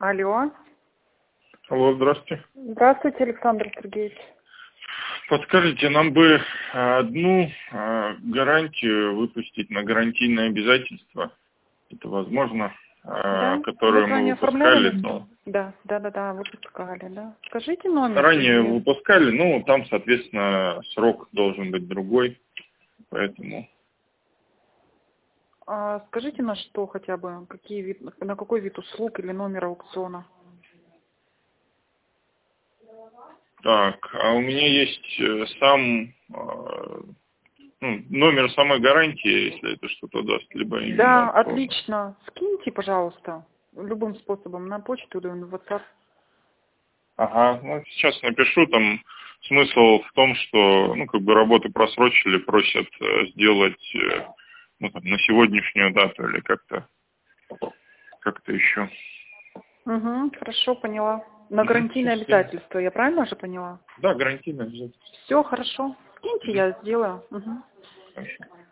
Алло. Алло, здравствуйте. Здравствуйте, Александр Сергеевич. Подскажите, нам бы одну гарантию выпустить на гарантийное обязательство. Это возможно, Да? которую Вы мы ранее выпускали, оформляли? но Да, выпускали, да. Скажите номер. ранее выпускали, ну, там, соответственно, срок должен быть другой, поэтому... Скажите на что хотя бы, на какой вид услуг или номер аукциона? Так, а у меня есть номер самой гарантии, если это что-то даст, либо именно Да, аукциона. отлично. Скиньте, пожалуйста, любым способом, на почту или в WhatsApp. Ага, ну сейчас напишу, там смысл в том, что, работу просрочили, просят сделать, на сегодняшнюю дату или как-то еще. Угу, хорошо, поняла. На Угу, гарантийное обязательство, я правильно же поняла? Да, гарантийно обязательно. Все, хорошо. Скиньте, Угу. я сделаю. Угу. Хорошо.